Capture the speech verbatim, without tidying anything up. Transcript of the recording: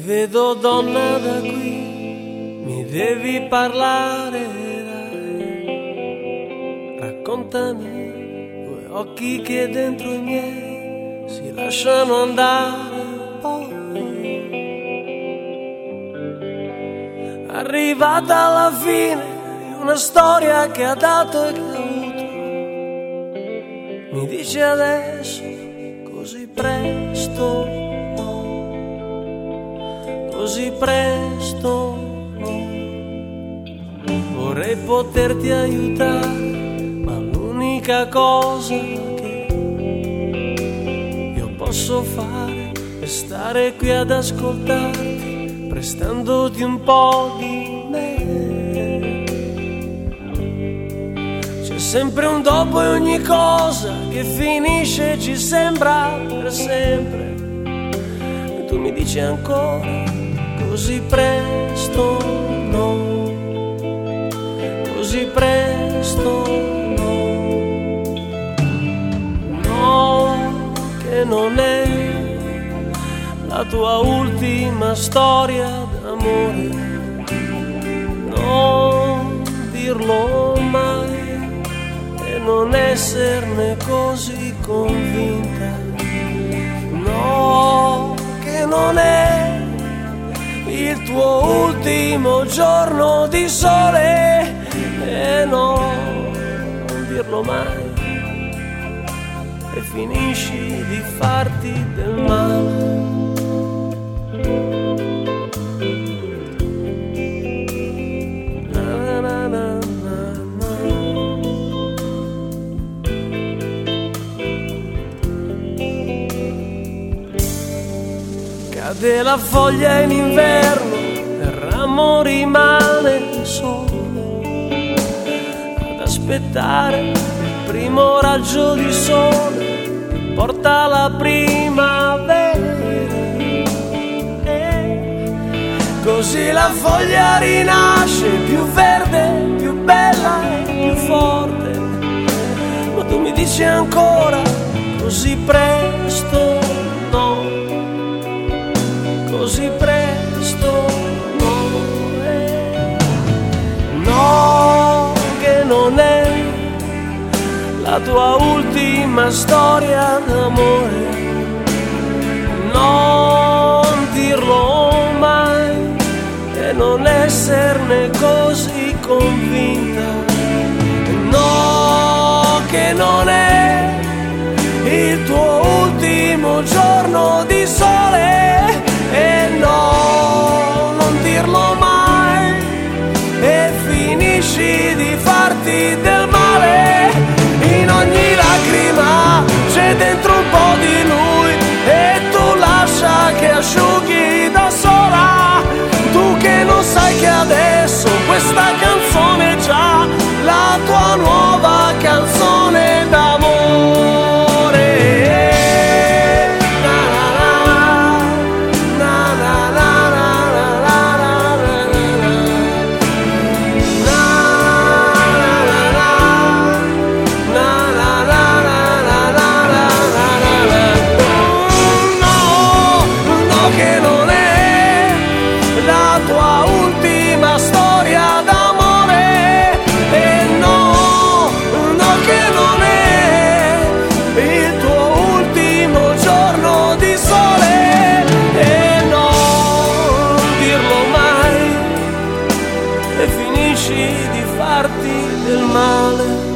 vedo donna da qui, mi devi parlare, dai. Raccontami, due occhi che dentro i miei si lasciano andare poi. Arrivata alla fine di una storia che ha dato e che ha avuto, mi dice adesso così presto, così presto no. Vorrei poterti aiutare, ma l'unica cosa che io posso fare è stare qui ad ascoltarti, prestandoti un po' di me. C'è sempre un dopo e ogni cosa che finisce ci sembra per sempre, e tu mi dici ancora così presto no, così presto no, no, che non è la tua ultima storia d'amore, non dirlo mai e non esserne così convinta, no, che non è il tuo ultimo giorno di sole, e no, non dirlo mai e finisci di farti del male. Na, na, na, na, na. Cade la foglia in inverno, il ramo rimane solo ad aspettare il primo raggio di sole che porta la primavera. E così la foglia rinasce più verde, più bella e più forte, ma tu mi dici ancora così presto no, così presto no, eh. No, che non è la tua ultima storia d'amore, non dirlo mai e non esserne così convinta, no, che non è il tuo ultimo giorno di sole, e no, non dirlo mai e finisci di farti del male. In ogni lacrima c'è dentro un po' di lui e tu lascia che asciughi da sola, tu che non sai che adesso questa canzone è già la tua nuova canzone d'amore. E finisci di farti del male.